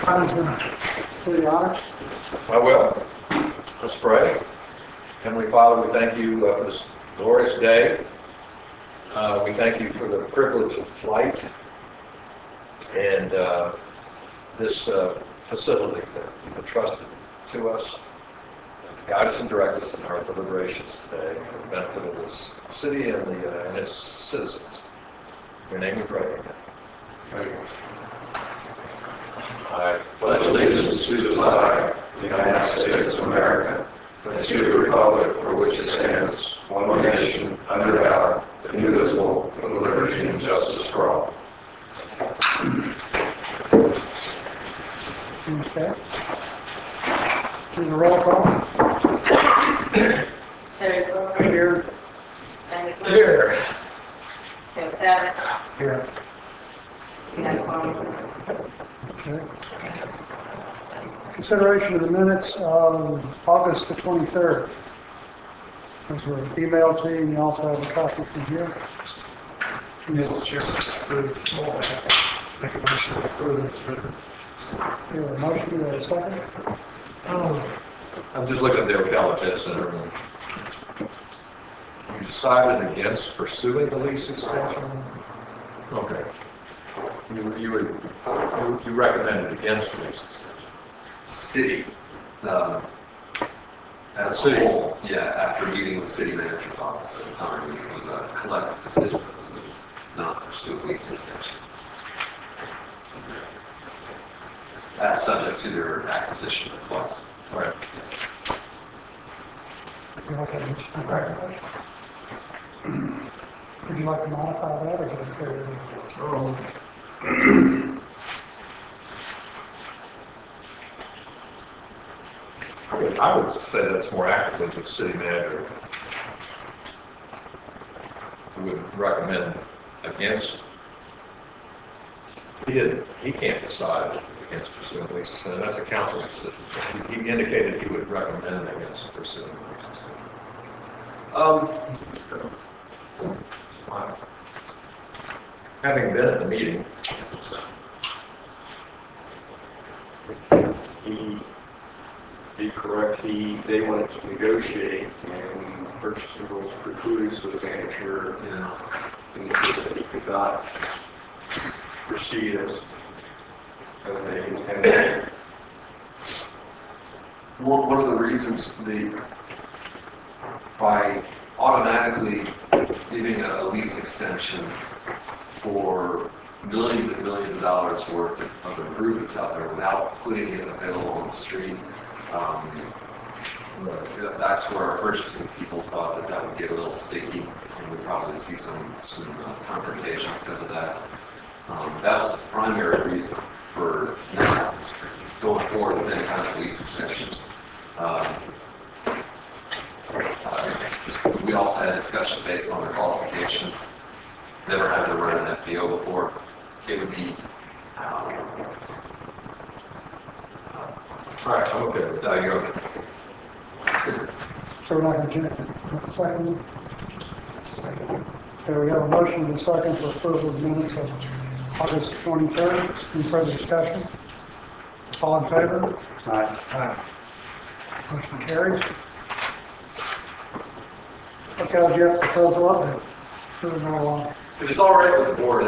Brian's going to do the honors. I will. Let's pray. Heavenly Father, we thank you for this glorious day. We thank you for the privilege of flight and this facility that you've entrusted to us. Guide us and direct us in our deliberations today for the benefit of this city and its citizens. In your name we pray. Amen. I pledge allegiance to the flag of the United States of America and to the republic for which it stands, one nation, under God, indivisible, with liberty and justice for all. Okay. Do the roll call. Terry Brewer. Here. Randy Quinn. here. Tim Savage. Here. Matt Farmer. Okay. Consideration of the minutes of August the 23rd. Those were emailed to you, and you also have a copy from here. Mr. Chairman, make a motion to approve as written. You have a motion, you have a second? I'm just looking at the Ocala Jet Center. You decided against pursuing the lease extension? Okay. You recommended against the lease extension? City, as a whole, yeah, after meeting with city manager's office at the time, it was a collective decision that we would not pursue a lease extension. That's subject to their acquisition request. Right. Okay. Would you like to modify that or get it carried in? I would say that's more accurate with the city manager. Who would recommend against. He can't decide against pursuing the lease extension. That's a council decision. He indicated he would recommend against pursuing the lease extension. Having been at the meeting, Be correct, they wanted to negotiate, and purchasing rules precluded, so the manager indicated that he could not proceed as they intended. One of the reasons by automatically giving a lease extension for millions and millions of dollars worth of improvements out there without putting it available on the street, that's where our purchasing people thought that would get a little sticky, and we'd probably see some confrontation because of that. That was the primary reason for not going forward with any kind of lease extensions. We also had a discussion based on their qualifications. Never had to run an FPO before. It would be. all right, I'm okay with that. You're okay. So we're not going to change it. Second. Okay, we have a motion and a second for approval of the minutes of August 23rd. Any further discussion? All in favor? Aye. Motion carries. Okay, Jeff, proposal update. Moving right along. If it's all right with the board,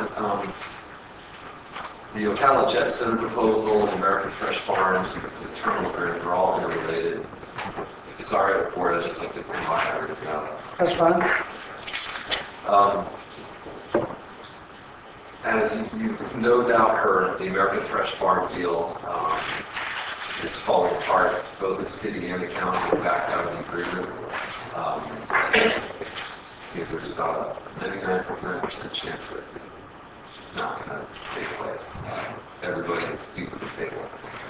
the Ocala Jet Center proposal, the American Fresh Farms, and the terminal grant are all interrelated. If it's all right with the board, I'd just like to combine everything up. That's fine. As you've no doubt heard, the American Fresh Farm deal is falling apart. Both the city and the county have backed out of the agreement. I think there's about a 99% chance that it's not going to take place. Everybody is stupid to table.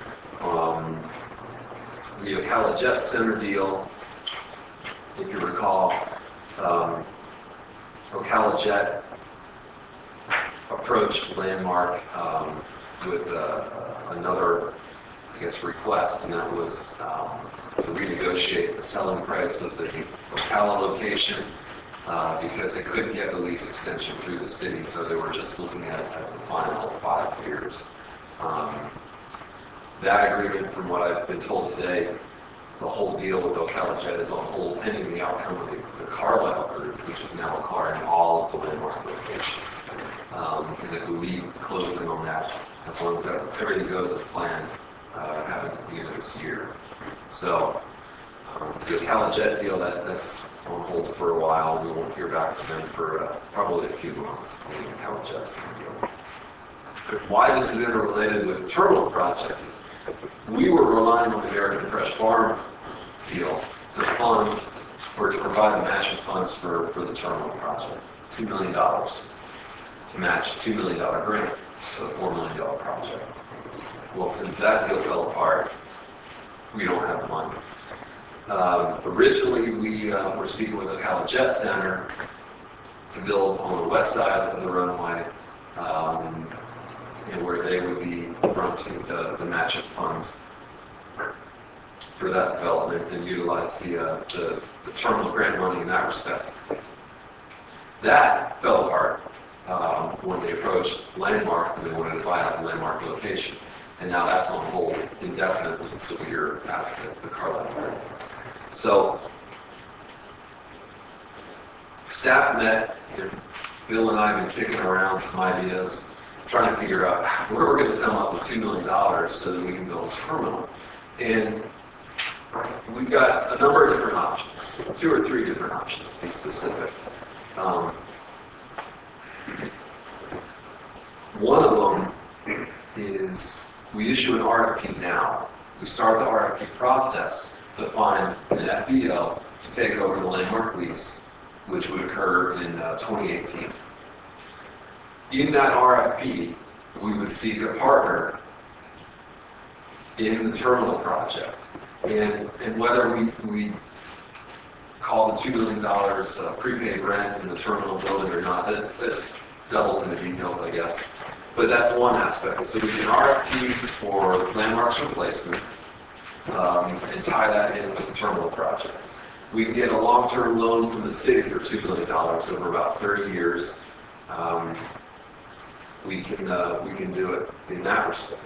The Ocala Jet Center deal, if you recall, Ocala Jet approached Landmark with another, request, and that was to renegotiate the selling price of the Ocala location because they couldn't get the lease extension through the city, so they were just looking at the final 5 years. That agreement, from what I've been told today, the whole deal with Ocalajet is on hold pending the outcome of the Carlisle Group, which is now acquiring all of the Landmark locations. And that we'll be closing on that as long as everything goes as planned, happens at the end of this year. So the Ocalajet deal, that's on hold for a while. We won't hear back from them for probably a few months on the Ocalajet deal. But why this is interrelated with the terminal project is we were relying on the American Fresh Farm deal to fund or to provide the matching funds for the terminal project, $2 million to match a $2 million grant, so a $4 million project. Well, since that deal fell apart, we don't have the money. Originally, we were speaking with Ocalajet Center to build on the west side of the runway, where they would be fronting the matching funds for that development and utilize the terminal grant money in that respect. That fell apart when they approached Landmark and they wanted to buy out the Landmark location. And now that's on hold indefinitely until the year after the Carlisle Group. So staff met, and Bill and I have been kicking around some ideas, trying to figure out where we're going to come up with $2 million so that we can build a terminal. And we've got a number of different options, 2 or 3 different options to be specific. One of them is we issue an RFP now. We start the RFP process to find an FBO to take over the Landmark lease, which would occur in 2018. In that RFP, we would seek a partner in the terminal project. And whether we call the $2 million prepaid rent in the terminal building or not, that's devils in the details, I guess. But that's one aspect. So we can RFP for Landmark's replacement and tie that in with the terminal project. We can get a long-term loan from the city for $2 million over about 30 years. We can do it in that respect.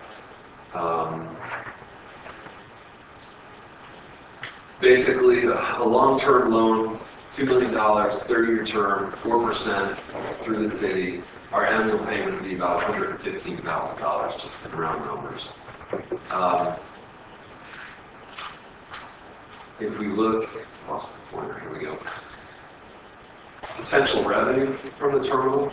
Basically, a long-term loan, $2 million, 30-year term, 4% through the city. Our annual payment would be about $115,000, just in round numbers. If we look, lost the pointer, here we go. Potential revenue from the terminal,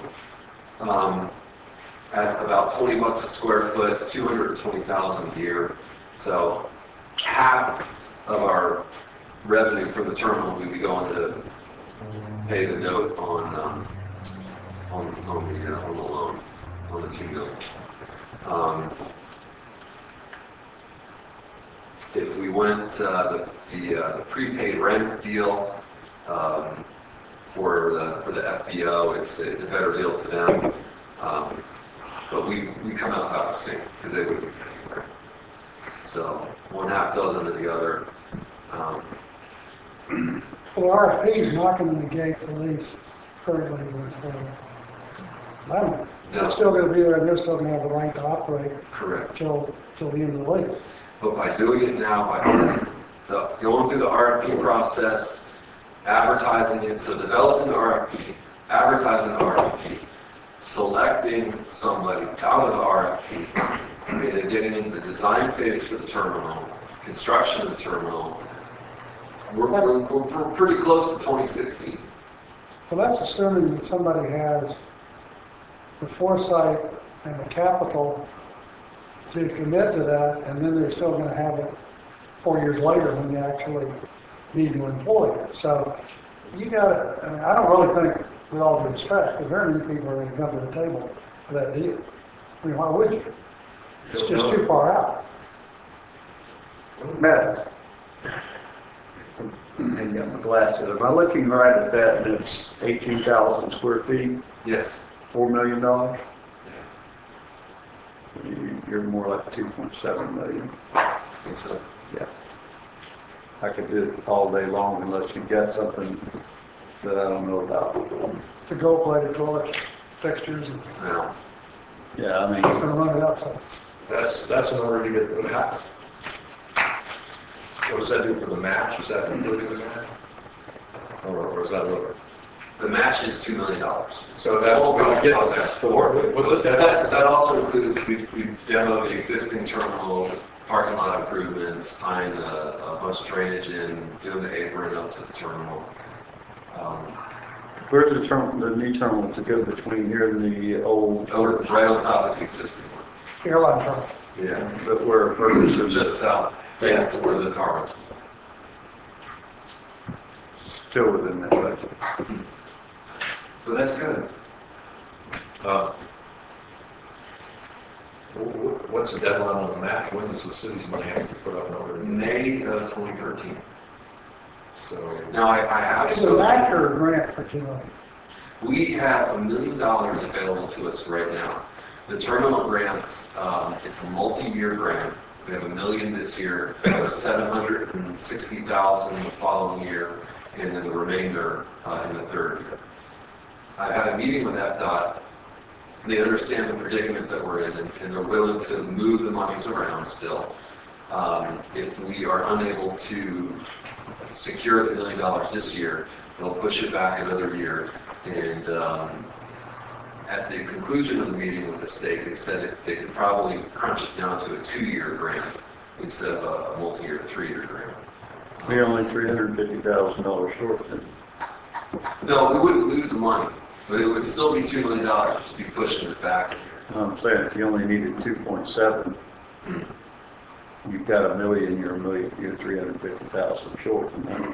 at about $20 a square foot, $220,000 a year. So half of our revenue from the terminal would be going to pay the note on the loan, on the $2 million. If we went the prepaid rent deal for the FBO, it's a better deal for them. But we come out about the same because they would be paying rent. So one half dozen of the other. Well, RFP is not going to negate the lease currently with Landmark. No. It's still going to be there, and they're still going to have the right to operate. Correct. Till the end of the lease. But by doing it now, by going through the RFP process, advertising it, so developing the RFP, advertising the RFP, selecting somebody out of the RFP, and then getting into the design phase for the terminal, construction of the terminal, we're pretty close to 2016. Well, that's assuming that somebody has the foresight and the capital to commit to that, and then they're still going to have it 4 years later when they actually need to employ it. So you got to, I mean, I don't really think, with all due respect, that very many people are going to come to the table for that deal. I mean, why would you? It's just too far out. Matt, and got my glasses. Am I looking right at that? And it's 18,000 square feet, Yes. $4 million? You're more like 2.7 million. I think so. Yeah. I could do it all day long unless you've got something that I don't know about. The gold-plated toilet fixtures, and Yeah, I it's going mean, to run it up. So That's in order to get the match. What does that do for the match? Is that including the match? Or is that lower? The match is $2 million. So that will be get us that four. That also includes, we've demoed the existing terminal, parking lot improvements, tying a bunch of drainage in, doing the apron up to the terminal. Where's the new terminal to go between here and the old? Over, right on top of the existing one. Airline terminal. Yeah. But where Ferguson Just south, yes, where the car runs. still within that budget. But that's good. What's the deadline on the match? When does the city's money have to put up in order? May of 2013. So Now, I have It's a match or a grant for 2 million? we have $1 million available to us right now. The terminal grants, it's a multi-year grant. We have $1 million this year, $760,000 the following year, and then the remainder in the third year. I had a meeting with FDOT. They understand the predicament that we're in, and they're willing to move the monies around still. If we are unable to secure the $1 million this year, they'll push it back another year. And at the conclusion of the meeting with the state, they said they could probably crunch it down to a 2-year grant instead of a multi-year 3-year grant. We're only $350,000 short then. No, we wouldn't lose the money, but it would still be $2 million, just be pushing it back. I'm saying if you only needed 2.7, you've got $1 million, you're 350,000 short from that.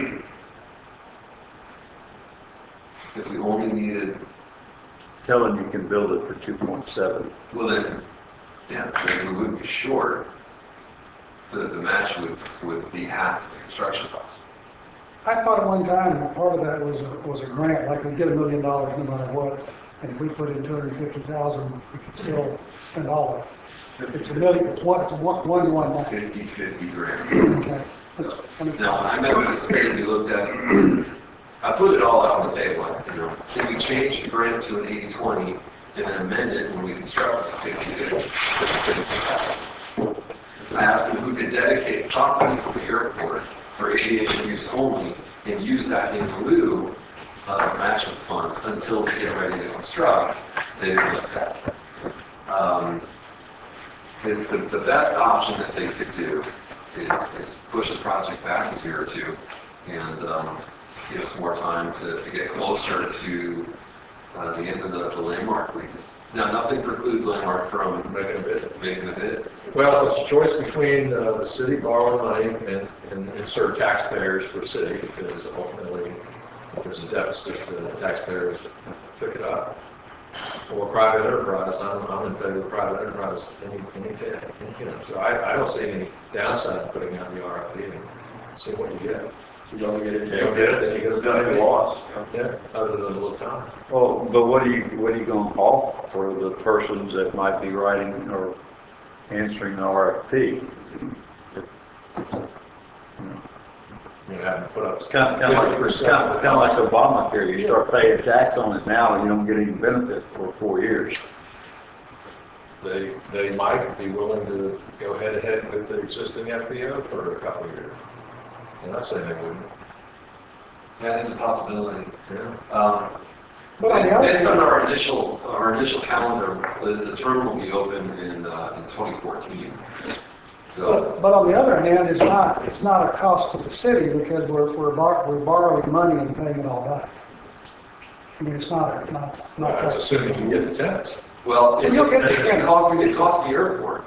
If we only needed, Tell them you can build it for 2.7. well then, yeah, then we wouldn't be short. The match would be half the construction cost. I thought at one time that part of that was a grant, like we get $1 million no matter what, and if we put in 250,000, we could still spend all of it. It's $1 million, it's one to one match. 50-50 grant. Okay. Now, when I met with the state, we looked at, I put it all out on the table, can we change the grant to an 80-20 and then amend it when we construct 50-50? I asked them if we could dedicate property from the airport for aviation use only and use that in lieu of matching funds until we get ready to construct. They didn't look at that. The best option that they could do is push the project back a year or two and give us more time to get closer to the end of the landmark lease. Now, nothing precludes Landmark from making a bid. well, it's a choice between the city borrowing money and insert taxpayers for the city, because ultimately, if there's a deficit, the taxpayers pick it up. Or private enterprise. I'm in favor of private enterprise. So I don't see any downside to putting out the RFP and see what you get. If you don't get it, If you don't get it, then you it's go done and lost. Yeah, other than a little time. Well, but what are you going to offer for the persons that might be writing or answering the RFP? You have to put up. It's kind of like Obamacare. You start paying tax on it now and you don't get any benefit for 4 years. They might be willing to go head-to-head with the existing FBO for a couple of years. I'm not saying they wouldn't. That is a possibility. Yeah. But on the other Based on hand, our initial calendar, the terminal will be open in 2014. So, but on the other hand, it's not a cost to the city because we're borrowing money and paying it all back. I mean, it's not That's assuming you get the tenants. well, And you'll get the it costs the airport.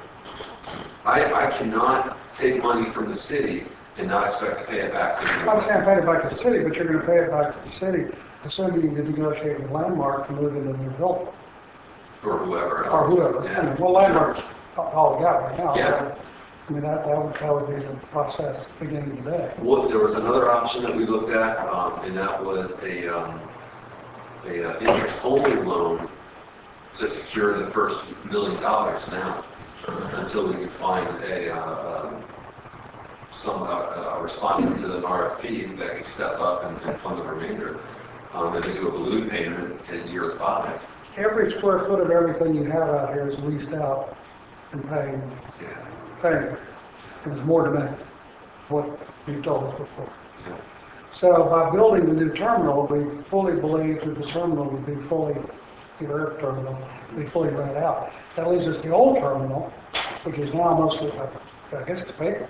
I cannot take money from the city and not expect to pay it back to I the can't pay it back to the city, but you're going to pay it back to the city, assuming you can negotiate with Landmark to move into the new building. or whoever else. Or whoever. Yeah. I mean, well, Landmark's all we got right now. Yeah. I mean, that would be the process beginning today. Well, there was another option that we looked at, and that was a interest-only loan to secure the first $1 million now, until we could find responding to an RFP that could step up and fund the remainder, and then do a balloon payment at year 5. Every square foot of everything you have out here is leased out and paying for it. And there's more demand, what you told us before. So by building the new terminal, we fully believe that the terminal would be fully, the air terminal, be fully rented out. That leaves us the old terminal, which is now mostly, I guess it's paper.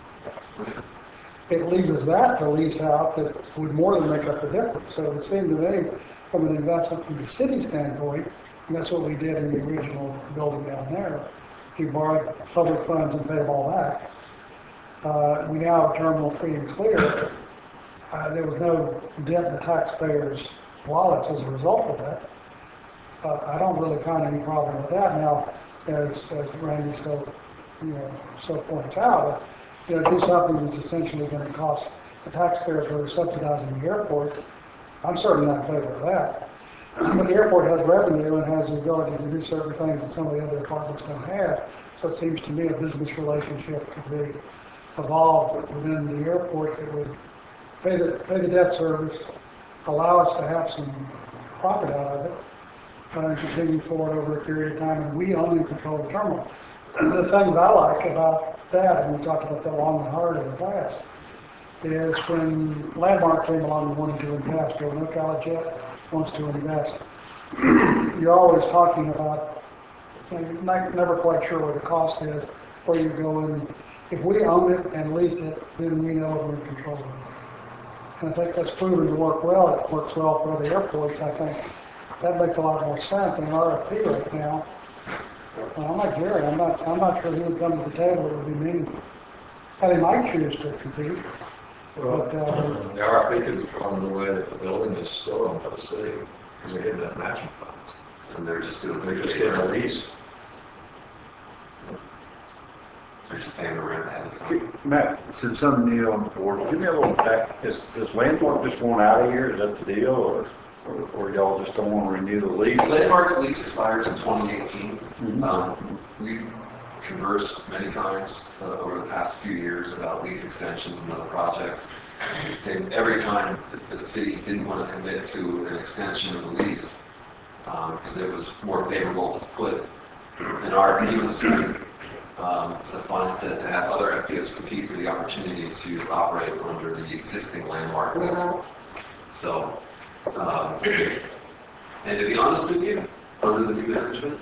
It leaves us that to lease out that would more than make up the difference. So it would seem to me, from an investment from the city standpoint, and that's what we did in the original building down there, we borrowed public funds and paid them all back. We now have a terminal free and clear. There was no dent in the taxpayers' wallets as a result of that. I don't really find any problem with that. Now, as Randy so points out, do something that's essentially going to cost the taxpayers who are subsidizing the airport. I'm certainly not in favor of that. But the airport has revenue and has the ability to do certain things that some of the other departments don't have. So it seems to me a business relationship could be evolved within the airport that would pay the debt service, allow us to have some profit out of it, and continue forward over a period of time, and we own and control the terminal. The thing that I like about that, and we talked about that long and hard in the past, is when Landmark came along and wanted to invest, or No College Jet wants to invest, you're always talking about, you're never quite sure what the cost is, where you go in. If we own it and lease it, then we know we're in control of it. And I think that's proven to work well. It works well for other airports. I think that makes a lot more sense in an RFP right now. I'm like Jerry. I'm not sure he would come to the table that would be meaningful. And he might choose to compete. Well, But, the RFP could be drawn in the way that the building is still owned by the city, because they're getting that matching fund. And they're just doing, They're just getting a lease. they're just paying the rent ahead of time. Matt, since I'm new on the board, give me a little back. Does Landmark just want out of here? Is that the deal, or y'all just don't want to renew the lease? Landmark's lease expires in 2018. Mhm. We've conversed many times over the past few years about lease extensions and other projects. And every time the city didn't want to commit to an extension of the lease because it was more favorable to put an RFP in the spring to have other FBOs compete for the opportunity to operate under the existing Landmark lease. So, and to be honest with you, under the new management,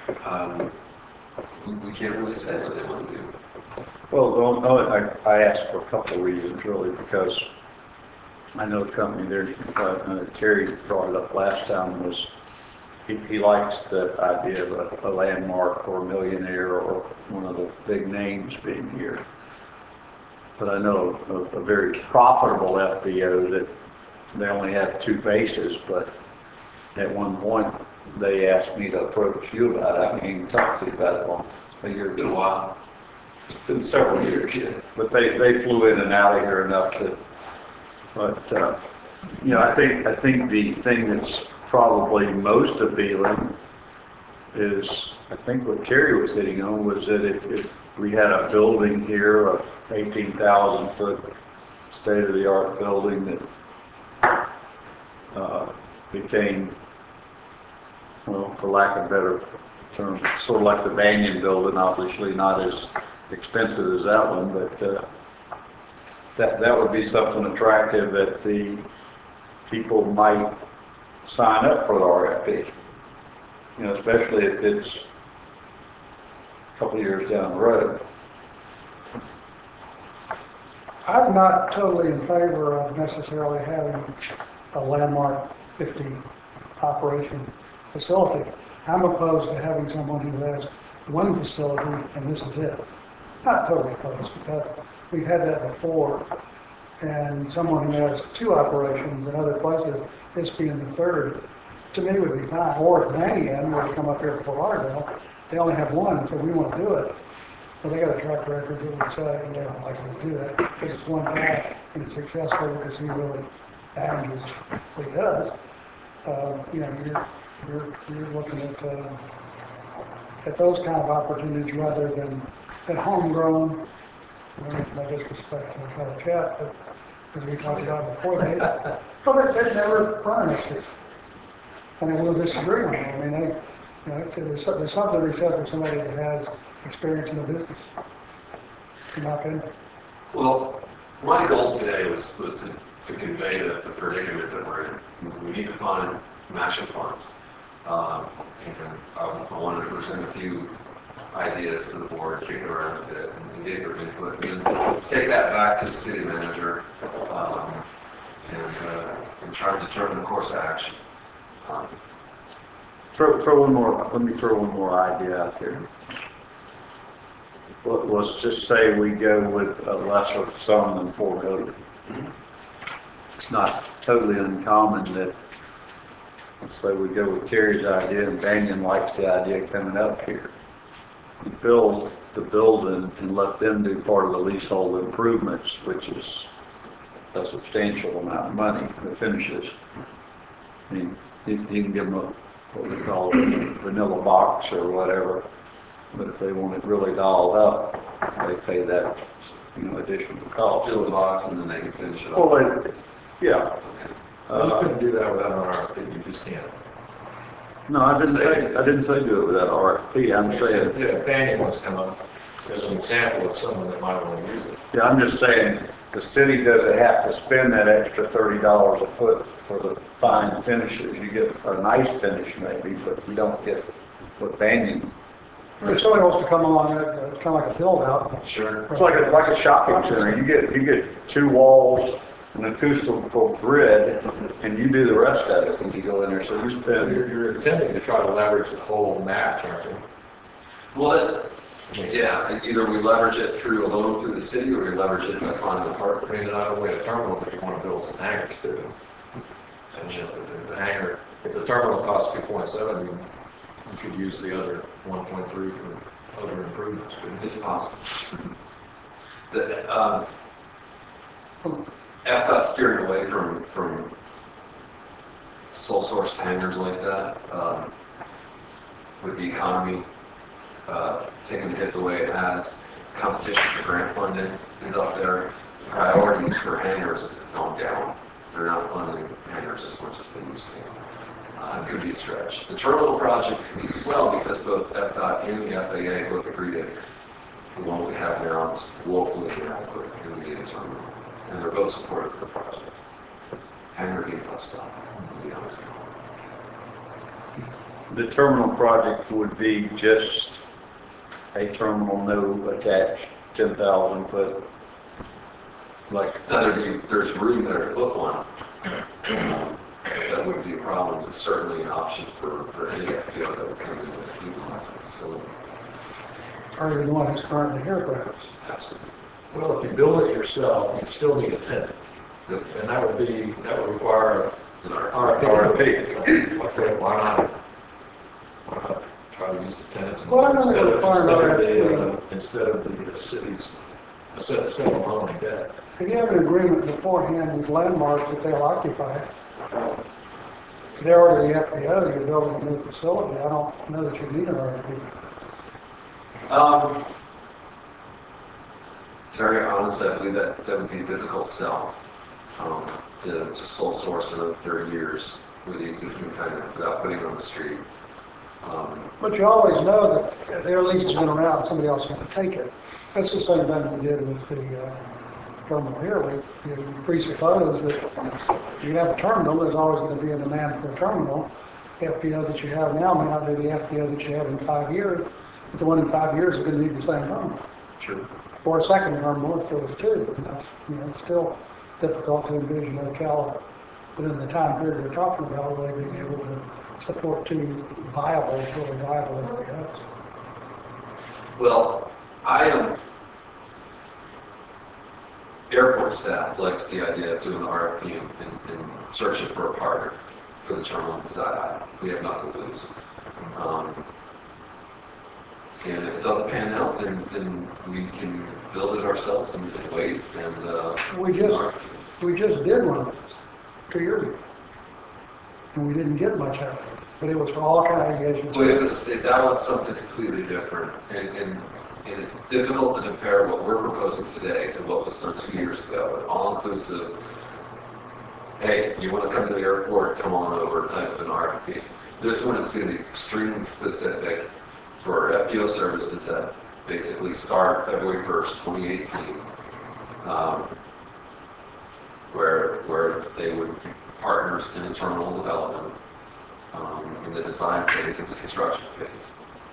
we can't really say what they want to do. Well, I asked for a couple of reasons, really, because I know the company there, Terry brought it up last time, was he likes the idea of a Landmark or a Millionaire or one of the big names being here. But I know a very profitable FBO that they only have 2 bases, but at one point they asked me to approach you about it. I can't even talk to you about it long. A year It's been a while. It's been several years, yeah. But they flew in and out of here enough to, but, I think the thing that's probably most appealing is, I think what Terry was hitting on was that if we had a building here, a 18,000 foot state-of-the-art building that became, well, for lack of a better term, sort of like the Banyan building, obviously not as expensive as that one, but that would be something attractive that the people might sign up for the RFP. Especially if it's a couple of years down the road. I'm not totally in favor of necessarily having a Landmark 50 operation facility. I'm opposed to having someone who has one facility and this is it. Not totally opposed, because we've had that before. And someone who has 2 operations in other places, this being the 3rd, to me would be fine. Or if Mannion were to come up here to Fort Lauderdale, they only have 1, and so we want to do it. Well, they got a track record that would say they're not likely to do that because it's one guy and it's successful because he really averages what he does. You're looking at those kind of opportunities rather than homegrown. No disrespect to the College Jet, but as we talked about before, they've never run an issue. And I will disagree with them. I mean, there's something to be said for somebody that has experience in the business. In my opinion. Well, my goal today was to convey the predicament that we're in. We need to find matching funds. And I wanted to present a few ideas to the board, kick it around a bit, and get your input, and then take that back to the city manager, and try to determine the course of action. Let me throw one more idea out there. Let's just say we go with a lesser sum than $4 million. It's not totally uncommon that, let's say we go with Terry's idea and Banyan likes the idea coming up here. You build the building and let them do part of the leasehold improvements, which is a substantial amount of money, the finishes. I mean, you can give them what we call a vanilla box or whatever, but if they want it really dolled up, they pay that, additional cost. Build the box and then they can finish it Well, off. yeah. You couldn't do that without an RFP, you just can't. No, I didn't say do it without RFP. I'm saying, If Banyan wants to come up as an example of someone that might want to use it. yeah, I'm just saying, the city doesn't have to spend that extra $30 a foot for the fine finishes. You get a nice finish maybe, but you don't get what Banyan. If somebody wants to come along, it's kind of like a build out. Sure. It's like a shopping center. You get 2 walls, an acoustical grid, and you do the rest of it when you go in there. So you spend. You're intending to try to leverage the whole match, aren't you? Well, yeah, either we leverage it through a loan through the city, or we leverage it by finding a I partner. mean, not only a terminal, but you want to build some hangars too. And if the hangar, if the terminal costs 2.7, you could use the other 1.3 for other improvements. It's possible. FDOT steering away from sole source hangars like that, with the economy taking the hit the way it has. Competition for grant funding is up there. Priorities for hangars have gone down. They're not funding hangars as much as they used to. It could be a stretch. The terminal project could be as well, because both FDOT and the FAA both agree that the one we have now is locally inadequate and we need a terminal. And they're both supportive of the project. Hangar being tough stuff, to be honest. The terminal project would be just a terminal, no attached 10,000 foot. Like, Now, there's room there to put one. That wouldn't be a problem. It's certainly an option for any FPO that would come in with utilize the facility. Or even the one who's currently here, perhaps. Absolutely. Well, if you build it yourself, you still need a tenant. And that would require In our RFP. Okay, why not try to use the tenants Well, I'm not gonna require instead of the city's, instead of loaning debt? If you have an agreement beforehand with landmarks that they'll occupy it, they're already the FBO, you're building a new facility, I don't know that you need an RFP. Very honestly, I believe that would be a difficult sell to sole source another 30 years with the existing tenant without putting it on the street. But you always know that their lease has been around, somebody else is going to take it. That's the same thing we did with the terminal here. We presuppose that if you have a terminal, there's always going to be a demand for a terminal. The FPO that you have now may not be the FPO that you have in 5 years, but the one in 5 years is going to need the same terminal. Sure. Or a second terminal if there was 2. And that's, it's still difficult to envision Ocala within the time period we're talking about really being able to support 2 really viable FPOs. Well, airport staff likes the idea of doing the RFP and searching for a partner for the terminal, because we have nothing to lose. And if it doesn't pan out, then we can build it ourselves and we can wait. And We just did one of those 2 years ago, and we didn't get much out of it. But it was for all kind of engagements. But that was something completely different, and it's difficult to compare what we're proposing today to what was done 2 years ago. An all-inclusive, hey, you want to come to the airport, come on over type of an RFP. This one is going to be extremely specific for FPO services that basically start February 1st, 2018, where they would be partners in the terminal development, in the design phase and the construction phase.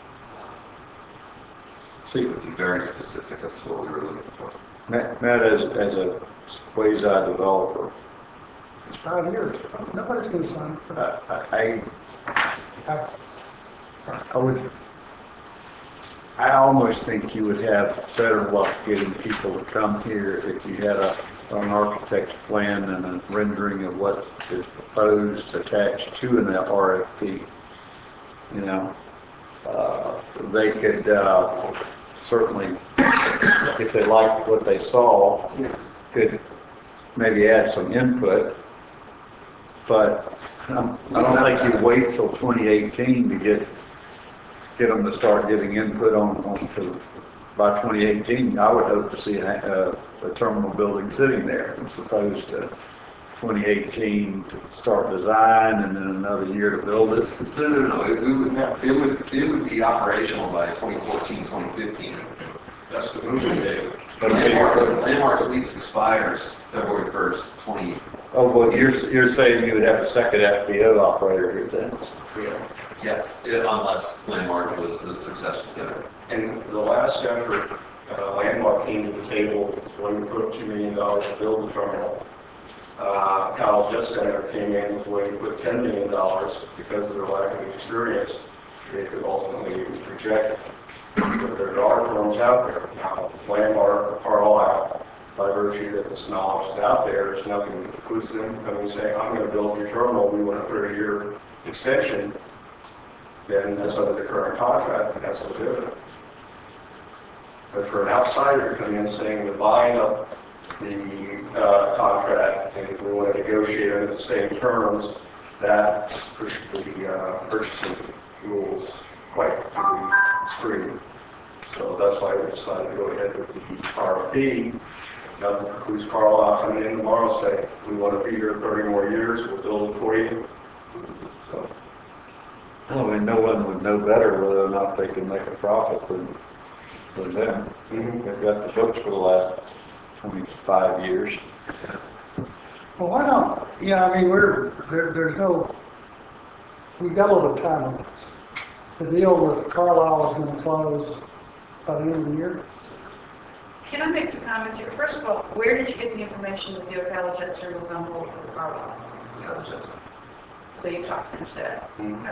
So it would be very specific as to what we were looking for. Matt, as a quasi-developer, It's 5 years. Nobody's going to sign up for that. I almost think you would have better luck getting people to come here if you had an architect's plan and a rendering of what is proposed attached to an RFP. You know, they could certainly, if they liked what they saw, could maybe add some input. But I don't think you wait till 2018 to get them to start giving input on by 2018. I would hope to see a terminal building sitting there as opposed to 2018 to start design and then another year to build it. No. It would be operational by 2014, 2015. That's the movie date. Landmark's lease expires February 1st, 20. Oh, well, you're saying you would have a second FBO operator here then? Yeah. Yes, unless Landmark was a successful bidder. And the last effort, Landmark came to the table when we put up $2 million to build the terminal. Kyle Jet Center came in when we put $10 million because of their lack of experience. They could ultimately reject it. So there are firms out there. Now, Landmark or Carlisle, by virtue that this knowledge is out there, there's nothing that precludes them coming and saying, I'm going to build your terminal, we want a 30-year extension. Then that's under the current contract, and that's legitimate. But for an outsider to come in saying we're buying up the contract and we want to negotiate under the same terms, that pushes the purchasing rules quite extreme. So that's why we decided to go ahead with the RFP. Nothing precludes Carlisle coming in tomorrow and say, we want to be here 30 more years, we'll build it for you. So. Well, I mean, no one would know better whether or not they can make a profit than them. Mm-hmm. They've got the books for the last 25 years. Well, why not? Yeah, I mean, we've got a little time on this. The deal with Carlisle is going to close by the end of the year. Can I make some comments here? First of all, where did you get the information that the Ocala Jester was on hold for Carlisle? Ocala Jester. So you talked to them today? Mm-hmm.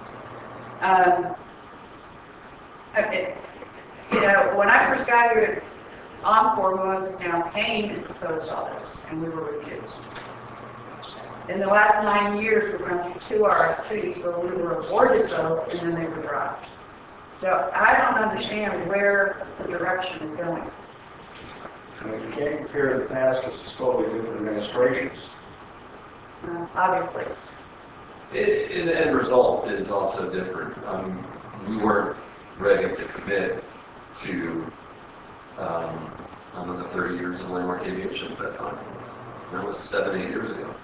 Okay. You know, when I first got here at Encore, Moses now came and proposed all this, and we were refused. In the last 9 years, we've run through 2 RFPs where we were awarded those, and then they were dropped. So I don't understand where the direction is going. I mean, you can't compare the past because it's totally different administrations. Obviously. And the end result is also different. We weren't ready to commit to another 30 years of Landmark Aviation at that time. That was 7, 8 years ago.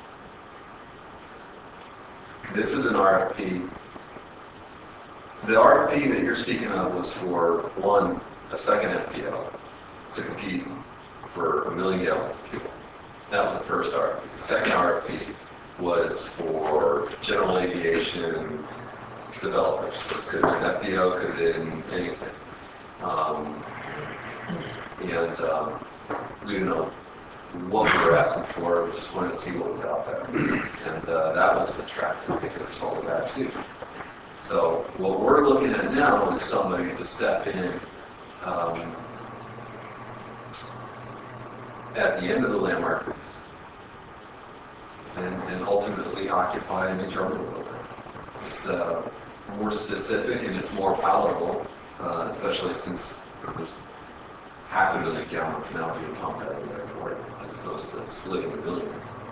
This is an RFP. The RFP that you're speaking of was for, one, a second FPO to compete for 1 million gallons of fuel. That was the first RFP. The second RFP was for general aviation developers. Could have been FPO, could have been anything. We didn't know what we were asking for, we just wanted to see what was out there. And that was the attractive result of that too. So what we're looking at now is somebody to step in at the end of the Landmark lease and ultimately occupy a new terminal building. It's more specific and it's more palatable, especially since there's 500,000 gallons now being pumped out of the airport as opposed to splitting 1 billion.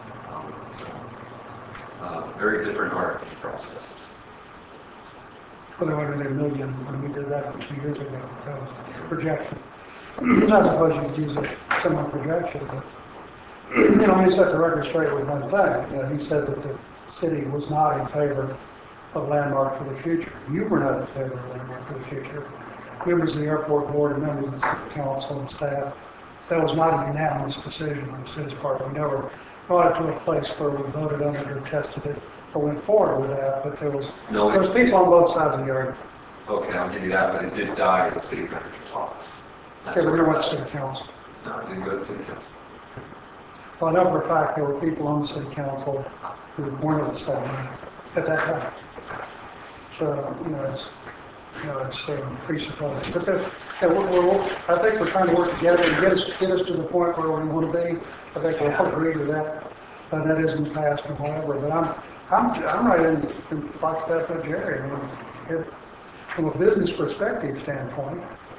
Very different RFP processes. Well, there wasn't 1 million when we did that 2 years ago. That was projection. I suppose you could use a similar projection, but let me set the record straight with one thing. He said that the city was not in favor of Landmark for the future. You were not in favor of Landmark for the future. members of the airport board and members of the city council and staff. That was not a unanimous decision on the city's part. We never brought it to a place where we voted on it or tested it or went forward with that, but there was people on both sides of the argument. Okay, I'll give you that, but it did die at the city manager's office. That's Okay, but where never it went to died. city council. No, it didn't go to city council. Well, I know for a fact there were people on the city council who weren't of the same mind at that time. So, it's presupposed. But I think we're trying to work together and get us to the point where we want to be. I think we all agree with that. That isn't the past and whatever. But I'm right in lockstep with Jerry. I mean, from a business perspective standpoint,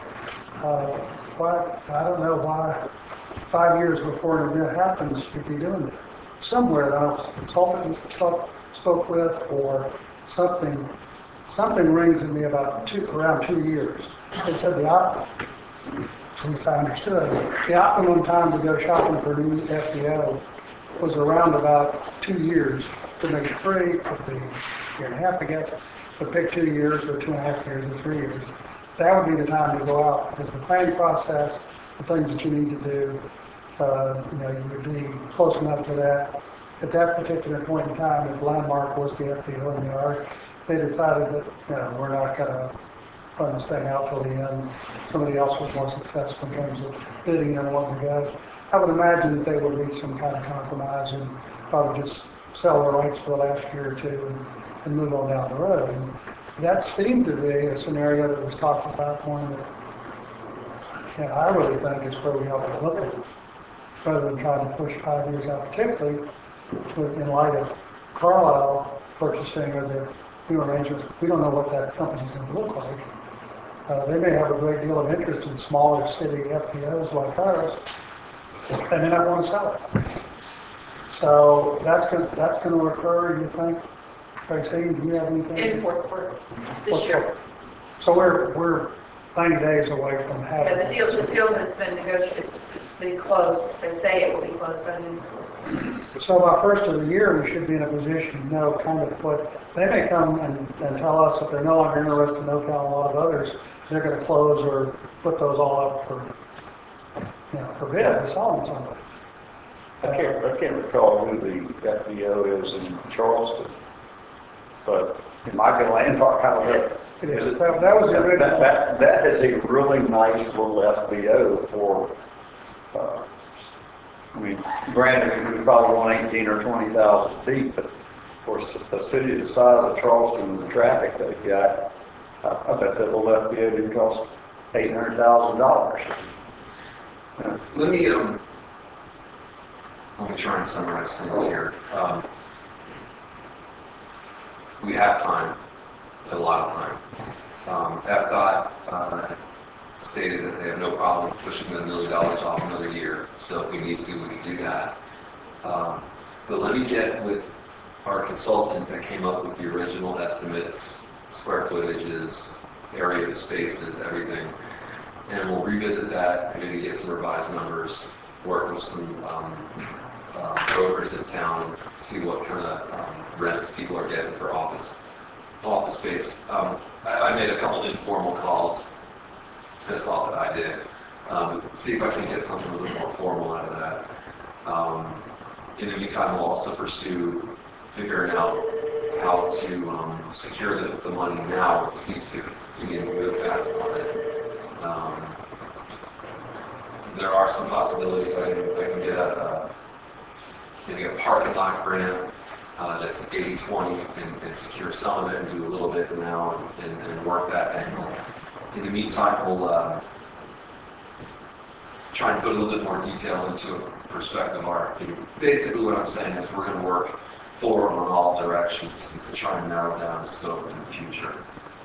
I don't know why 5 years before an event happens, you'd be doing that. Somewhere that I was consultant spoke with or something rings in me about around 2 years. They said at least I understood, the optimum time to go shopping for a new FBO was around about 2 years. Could make it 3, could be a year and a half, I guess, but pick 2 years or 2.5 years or 3 years. That would be the time to go out because the planning process, the things that you need to do, you would be close enough to that. At that particular point in time, if Landmark was the FBO in the yard, they decided that we're not going to run this thing out till the end. Somebody else was more successful in terms of bidding and wanting to go. I would imagine that they would reach some kind of compromise and probably just sell their rights for the last year or two and move on down the road. And that seemed to be a scenario that was talked about, one that I really think is where we ought to look at it, rather than trying to push 5 years out, particularly in light of Carlisle purchasing or their new arrangements. We don't know what that company's going to look like. They may have a great deal of interest in smaller city FPOs like ours. They may not want to sell it. So that's going to occur, you think? Tracy, do you have anything? In fourth quarter this year. So we're 90 days away from having Yeah, the deal has been negotiated, it's been closed. They say it will be closed by the end of the quarter. So by first of the year, we should be in a position to know kind of what, they may come and tell us if they're no longer interested in NoCal and a lot of others, they're going to close or put those all up for bid and sell them somebody. I can't recall who the FBO is in Charleston, but in Michael Landmark, I don't know. It is. That was the original. That is a really nice little FBO for, granted, we probably want 18 or 20,000 feet, but for a city the size of Charleston and the traffic they've got, I bet that little FBO didn't cost $800,000. Let me try and summarize things here. We have time, a lot of time. FDOT stated that they have no problem pushing the $1 million off another year, so if we need to, we can do that. But let me get with our consultant that came up with the original estimates, square footages, area, spaces, everything, and we'll revisit that and maybe get some revised numbers, work with some brokers in town, see what kind of rents people are getting for office space. I made a couple informal calls. That's all that I did. See if I can get something a little more formal out of that. In the meantime, we'll also pursue figuring out how to secure the money now if we need to. We need to move fast on it. There are some possibilities. I can get maybe a parking lot grant that's 80-20 and secure some of it and do a little bit now and work that angle. In the meantime, we'll try and put a little bit more detail into a perspective RFP. Basically what I'm saying is we're going to work forward on all directions to try and narrow down the scope in the future.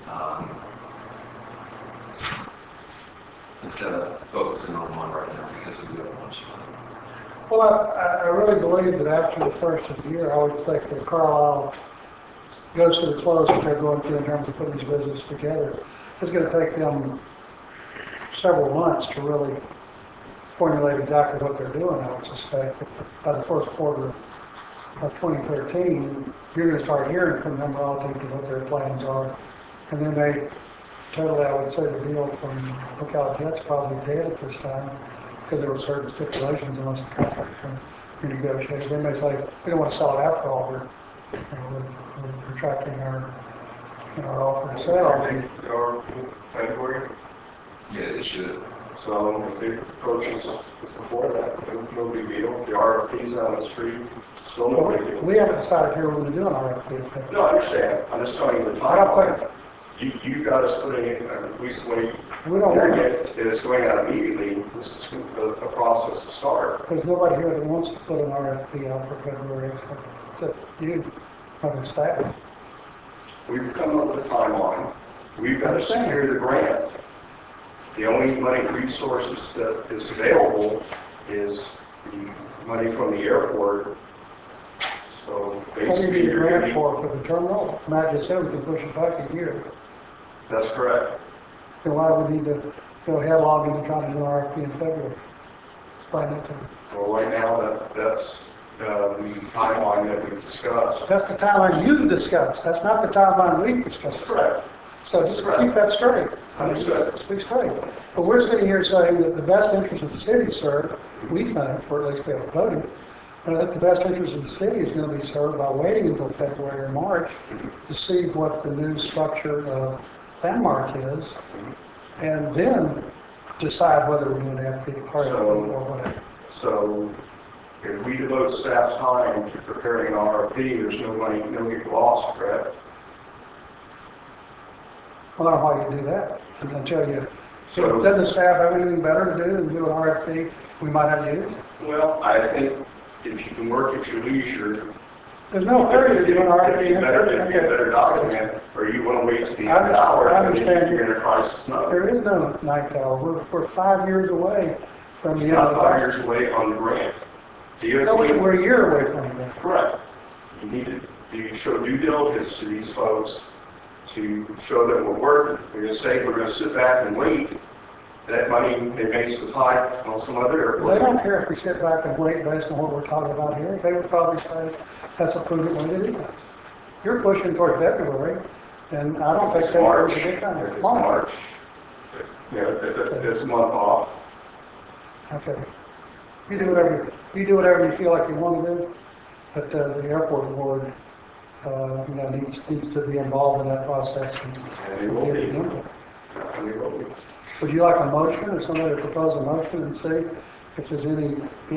Instead of focusing on one right now because we do have a bunch of money. Well, I really believe that after the first of the year, I would think that Carlisle goes through the close that they're going through in terms of putting these businesses together. It's going to take them several months to really formulate exactly what they're doing, I would suspect. By the first quarter of 2013, you're going to start hearing from them relative to what their plans are. And they may totally, I would say the deal from Lookout Jet's probably dead at this time, because there were certain stipulations unless the contract can renegotiated. They may say, we don't want to sell it after all, we're retracting our offer to sell. Or February, Yeah, it should. so if they approach us before that, no big deal. The RFP's on the street, still no big deal. We haven't decided here we're going to do an RFP. No, I understand. I'm just telling you the I don't timeline. think, You got us putting it, at least the way we don't you're want getting it. it, it's going out immediately. This is a process to start. There's nobody here that wants to put an RFP out for February except you, or the staff. We've come up with a timeline. We've got to Understand. secure the grant. The only money resources that is available is the money from the airport. So What do you basically, need a you're grant getting, for the terminal? Matt just said we can push it back a year. that's correct. Then why would we need to go headlong into trying to do an RFP in February? Explain that to me. Well, right now, that's the timeline that we've discussed. That's the timeline you discussed. That's not the timeline we discussed. Correct. So just keep that straight. Understood. Speak straight. But we're sitting here saying that the best interest of the city is served, we think, or at least we have voted, but I think the best interest of the city is going to be served by waiting until February or March to see what the new structure of Landmark is, and then decide whether we're doing RFP or whatever. So if we devote staff time to preparing an RFP, there's no money, no get lost, correct? Well, I don't know why you do that. And I'll tell you, So- doesn't the staff have anything better to do than do an RFP we might have used? Well, I think if you can work at your leisure, There's no hurry to do an RFP. it'd be a better document, or you want to wait to the I end hour, I and then understand you're in a crisis mode. There is no ninth hour. We're 5 years away from the You're end not of the 5 process. years away on the grant. No, we're a year away from it. Correct. You need to show due diligence to these folks to show that we're working. We're going to say we're going to sit back and wait. That money, they may decide on some other airport. They don't care if we sit back and wait based on what we're talking about here. They would probably say that's a prudent way to do that. You're pushing toward February, and I don't think It's February's March. a good time. If it's March. Yeah, it's a month off. Okay. You do whatever you feel like you want to do, but the airport board, needs to be involved in that process And it and will give be. it input. And it will be. Would you like a motion or somebody to propose a motion and see if there's any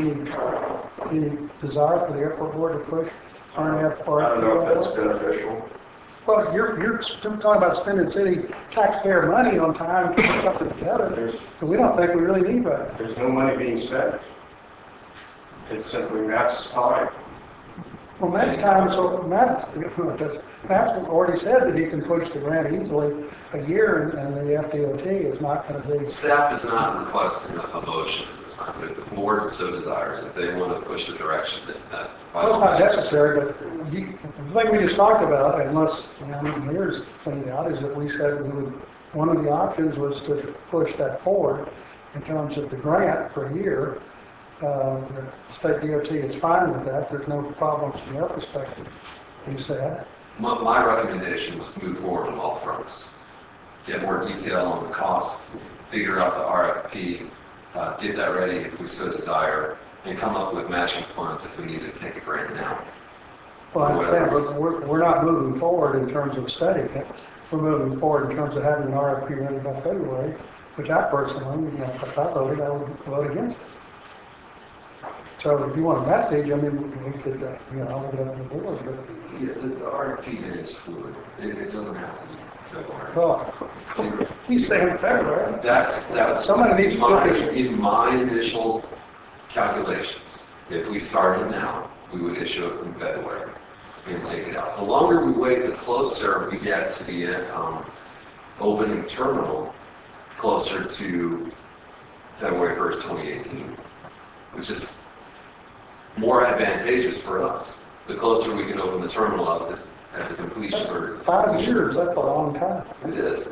desire for the airport board to push RNF or? I don't know if that's beneficial. Well, you're talking about spending city taxpayer money on time to put something together, and we don't think we really need that. There's no money being spent. It's simply Matt's time. Well, Matt's time, so Matt's already said that he can push the grant easily a year, and the FDOT is not going to be. Staff is not requesting a motion at this time, but if the board so desires, if they want to push the direction that. Well, it's not necessary, but the thing we just talked about, unless here's cleaned out, is that we said one of the options was to push that forward in terms of the grant for a year. The state DOT is fine with that. There's no problems from their perspective, he said. My recommendation was to move forward on all fronts. Get more detail on the costs, figure out the RFP, get that ready if we so desire, and come up with matching funds if we need to take a grant now. Well, I understand, but we're not moving forward in terms of studying it. We're moving forward in terms of having an RFP ready by February, which I personally, if I voted, I would vote against it. So if you want a message, we could, leave it up to the board, but, Yeah, the RFP is fluid. It doesn't have to be February. well, he's saying February. That was Somebody needs to put this- in my initial calculations. If we started now, we would issue it in February and take it out. The longer we wait, the closer we get to the opening terminal, closer to February 1st, 2018, which is more advantageous for us. The closer we can open the terminal up at the completion. That's 5 years, that's a long time. It is.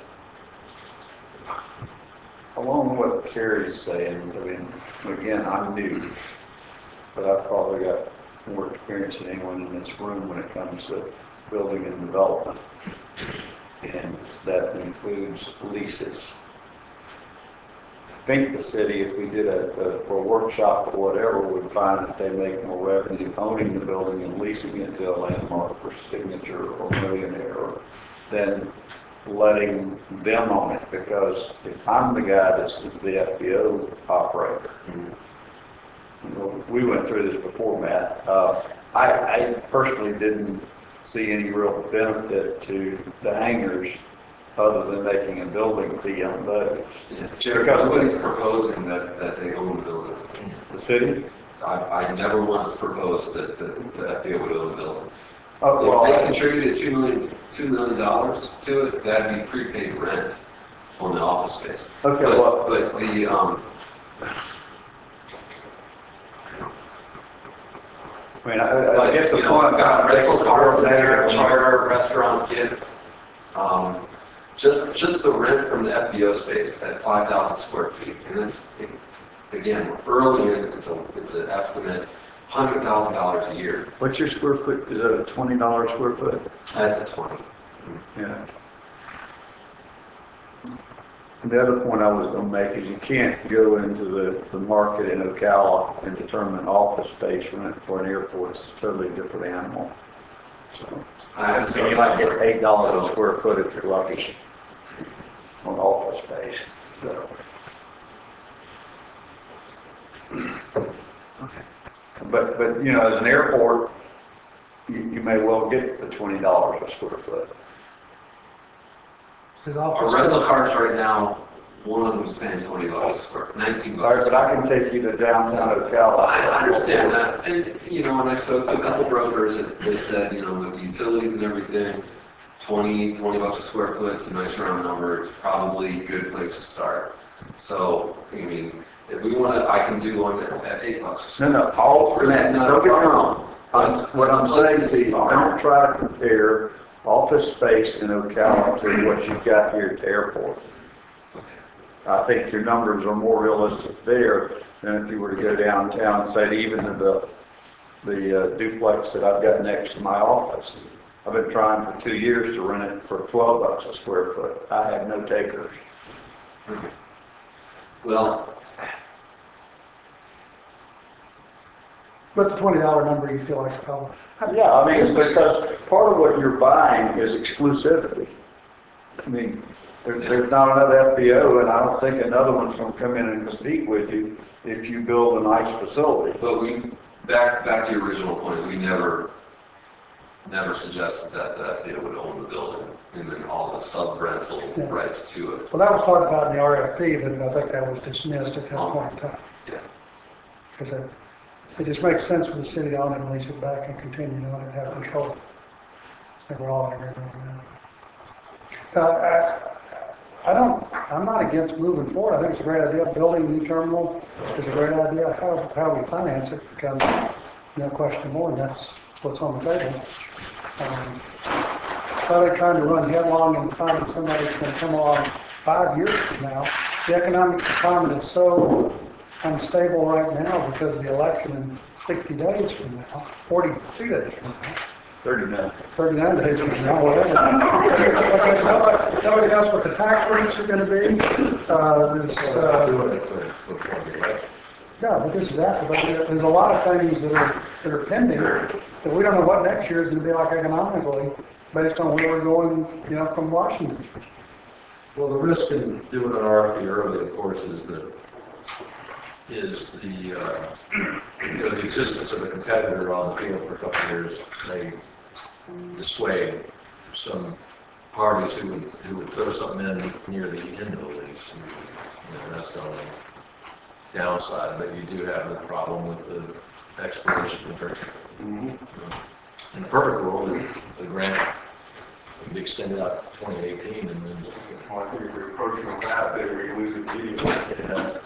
Along with what Terry's saying, again, I'm new, but I've probably got more experience than anyone in this room when it comes to building and development. and that includes leases. I think the city, if we did a workshop or whatever, would find that they make more revenue owning the building and leasing it to a Landmark or Signature or Millionaire than letting them own it, because if I'm the guy that's the FBO operator, you know, we went through this before, Matt. I personally didn't see any real benefit to the hangars other than making a building fee on those. Chair, nobody's proposing that they own the building. The city? I never once proposed that the FBO would own the building. Oh, well, If they contributed $2 million to it, that'd be prepaid rent on the office space. Okay, but the, I mean, I guess the you know, point I've got rental cars is there, charter, restaurant, gift. Just the rent from the FBO space at 5,000 square feet. And it's, again, early in, it's an estimate, $100,000 a year. What's your square foot? Is it a $20 square foot? That's a 20. Yeah. And the other point I was going to make is you can't go into the market in Ocala and determine office space rent for an airport. It's a totally different animal. So, I have you might get $8 a square foot if you're lucky on office space. So. But you know, as an airport, you may well get the $20 a square foot. Our rental cars right now, one of them is paying $20 a square, $19. All right, but I can take you to downtown Ocala. I understand that, and you know, when I spoke to a couple brokers, they said, you know, with the utilities and everything, $20 a square foot, it's a nice round number. It's probably a good place to start. So, I mean, if we want to, I can do one at $8. No, Really not don't get me a wrong. What I'm saying is, don't try to compare office space in Ocala to what you've got here at the airport. I think your numbers are more realistic there than if you were to go downtown and say even to the duplex that I've got next to my office. I've been trying for 2 years to rent it for $12 a square foot. I have no takers. Well, But the $20 number you feel like is probably. Yeah, I mean, it's because part of what you're buying is exclusivity. I mean, there's not another FBO, and I don't think another one's going to come in and compete with you if you build a nice facility. but back to your original point, we never suggested that the FBO would own the building and then all the sub-rental rights to it. Well, that was talked about in the RFP, but I think that was dismissed at that point in time. Yeah. Because it just makes sense for the city to own it and lease it back and continue to own it and have control. We're all in agreement on that. I'm not against moving forward. I think it's a great idea. Building a new terminal is a great idea. How we finance it becomes no question more, and that's what's on the table. Rather than trying to run headlong and finding somebody that's going to come along 5 years from now. The economic climate is so unstable right now because of the election in 60 days from now, 42 days from now. 39 days from now, whatever. Nobody knows what the tax rates are going to be. Yeah, but this is after. But there's a lot of things that are pending that we don't know what next year is going to be like economically, based on where we're going, you know, from Washington. Well, the risk in doing an RFP early, of course, is the you know, the existence of a competitor on the field for a couple of years may dissuade some parties who would throw something in near the end of the lease. You know, that's the only downside, but you do have the problem with the expiration conversion. In the perfect world, the grant would be extended out to 2018, and then. Well, I think if we're approaching that, then we lose it immediately. Yeah,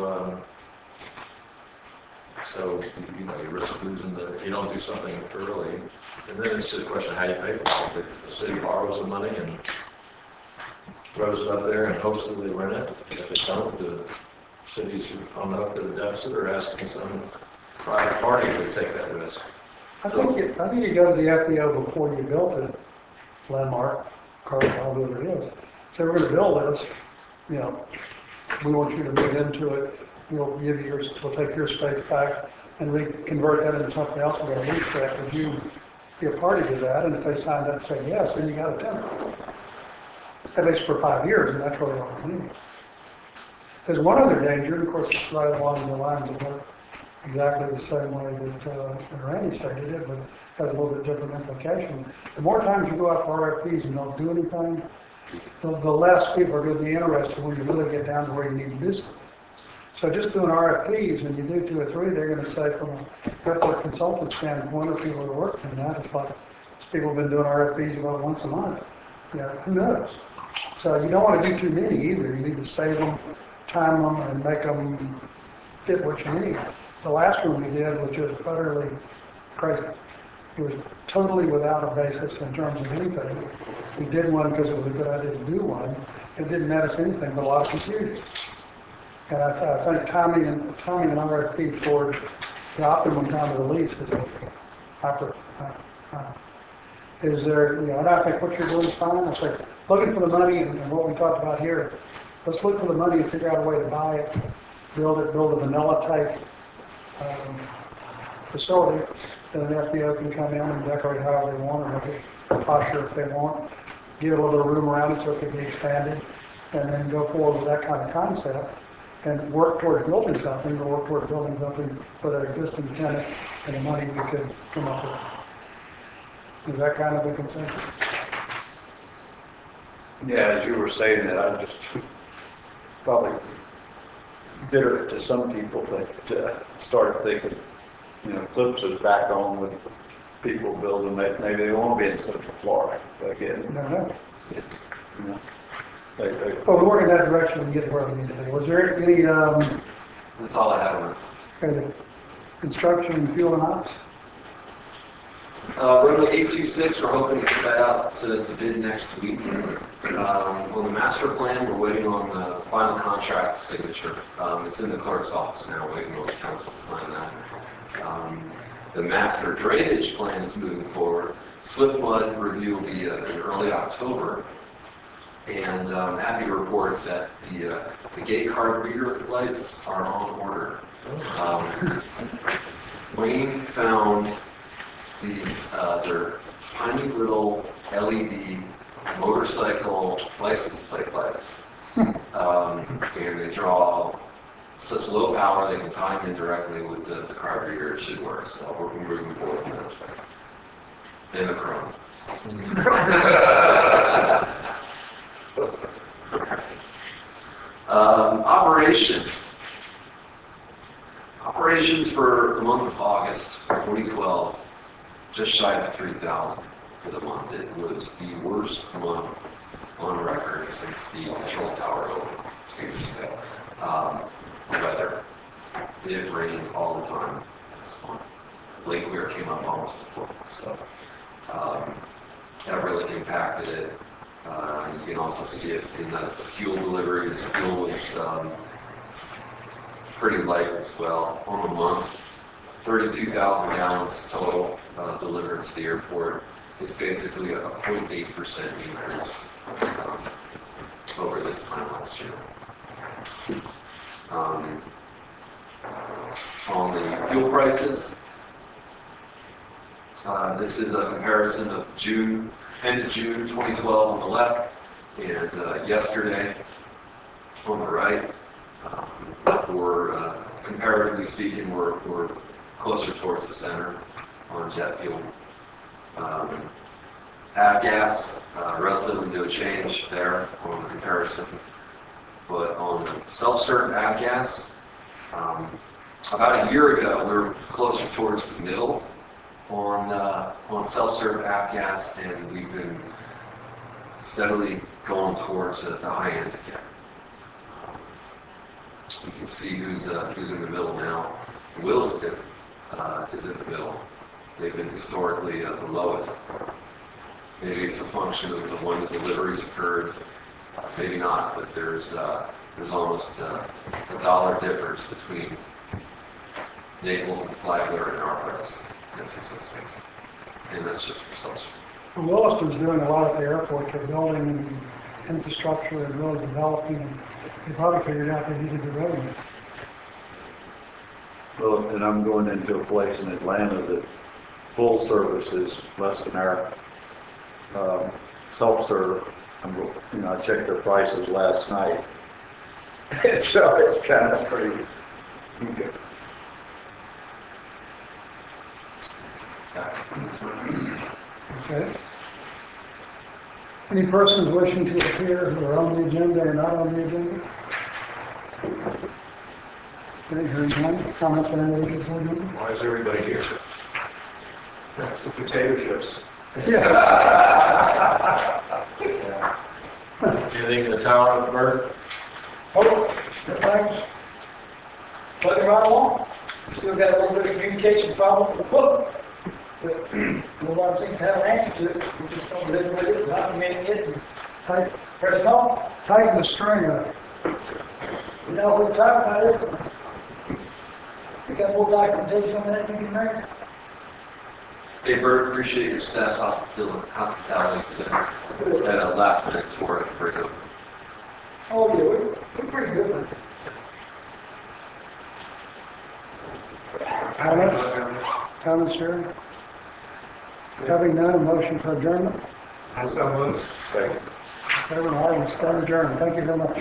so you know, you risk losing you don't do something early, and then it's just a question of how you pay for it. If the city borrows the money and throws it up there and hopes that they rent it, if they don't, the city's on the hook to the deficit or asking some private party to take that risk. I think you go to the FBO before you build the Landmark Carlisle, whoever it is, say, we're gonna build this, you know, we want you to move into it, we'll give you your, we'll take your space back and convert that into something else, we're gonna lease that, would you be a party to that? And if they signed up and said yes, then you got a tenant. At least for 5 years, and that's really all we need. There's one other danger, and of course it's right along the lines of what, exactly the same way that Randy stated it, but has a little bit different implication. The more times you go out for RFPs and don't do anything, the less people are going to be interested when you really get down to where you need to do something. So just doing RFPs, when you do 2 or 3, they're going to say from a airport consultant standpoint, or people that are working in that, it's like, people have been doing RFPs about once a month. You know, who knows? So you don't want to do too many either. You need to save them, time them, and make them fit what you need. The last one we did was just utterly crazy. It was totally without a basis in terms of anything. We did one because it was a good idea to do one. It didn't net us anything but a lot of confusion. And I think timing an RFP toward the optimum time of the lease is is there, you know, and I think what you're doing is fine. I think looking for the money and what we talked about here, let's look for the money and figure out a way to buy it, build a vanilla type facility that an FBO can come in and decorate however they want, or make it posher if they want, give a little bit of room around it so it can be expanded, and then go forward with that kind of concept and work towards building something, or work towards building something for their existing tenant and the money we could come up with. Is that kind of a consensus? Yeah, as you were saying that, I just probably bitter to some people that started thinking, you know, Clips is back on with people building, maybe they want to be in Central Florida again. I don't know. You know, But we work in that direction and get where we need to be. Was there any, That's all I have. the construction, fuel and ops? Runway 826, we're hoping to get that out to bid next week. On the master plan, we're waiting on the final contract signature. It's in the clerk's office now, waiting on the council to sign that. The master drainage plan is moving forward. Swift mud review will be in early October. And I'm happy to report that the gate card reader lights are on order. Wayne found these, they're tiny little LED motorcycle license plate lights. And they draw such low power they can tie them in directly with the card reader. It should work, so we're moving forward in that respect. And the chrome. Operations for the month of August 2012, just shy of 3,000 for the month. It was the worst month on record since the control tower opened 2 years ago. Weather. It rained all the time this month. Lake Weir came up almost to full, so that really impacted it. You can also see it in the fuel deliveries. Fuel was pretty light as well. On the month, 32,000 gallons total delivered to the airport. It's basically a 0.8% increase over this time last year. On the fuel prices, this is a comparison of end of June 2012 on the left, and yesterday on the right. Comparatively speaking, we're closer towards the center on jet fuel. Avgas, relatively no change there on the comparison. But on self-serve avgas, about a year ago, we were closer towards the middle on self-serve avgas, and we've been steadily going towards the high end again. You can see who's in the middle now. Williston is in the middle. They've been historically the lowest. Maybe it's a function of when the deliveries occurred. Maybe not, but there's almost a $1 difference between Naples and Flagler and our price at 606. And that's just for self-serve. Williston's doing a lot at the airport. They're building infrastructure and really developing, and they probably figured out they needed the revenue. Well, and I'm going into a place in Atlanta that full service is less than our self-serve. I checked their prices last night. So it's kind of crazy. Okay. Any persons wishing to appear who are on the agenda or not on the agenda? Okay, hearing none, comments on individual board member? Why is everybody here? That's the potato chips. Anything in the tower, Bert? Oh, thanks. Plugging right along. Still got a little bit of communication problems with the book. But nobody seems to have an answer to it. We just don't live with it, documenting it, and Tight- pressing on. Tighten the string up. You know what we're talking about it. We got more documentation on that than you can. Hey, Bert, appreciate your staff's hospitality today. Had a last minute tour at Brigham. Oh, yeah, we're pretty good with it. Comments, Sharon? Having none, a motion for adjournment? I so moved. Second. Everyone, I will stand adjourned. Thank you very much.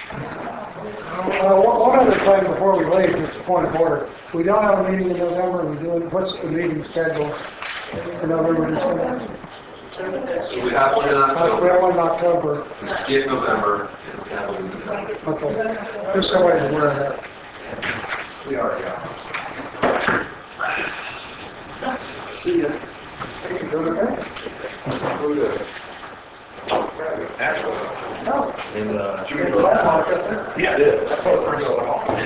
One other thing before we leave, just a point of order. We don't have a meeting in November. What's the meeting schedule for November, December? So we have one in We have October, one in October. we skip November, and we have one in December. Okay. Just so everybody's aware of that. We already are. See ya. Doing okay? Actually, No. In, Landmark up there. yeah, I did.